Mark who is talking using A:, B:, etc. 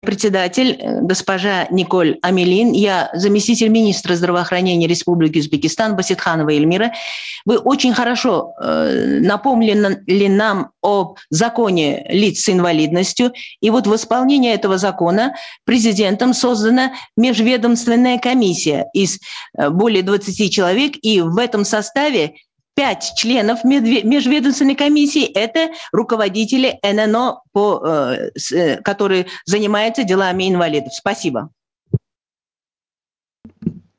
A: Председатель, госпожа Николь Амелин, я заместитель министра здравоохранения Республики Узбекистан Баситханова Эльмира. Вы очень хорошо напомнили нам о законе лиц с инвалидностью. И вот в исполнении этого закона президентом создана межведомственная комиссия из более 20 человек. И в этом составе 5 членов межведомственной комиссии – это руководители ННО, которые занимаются делами инвалидов. Спасибо.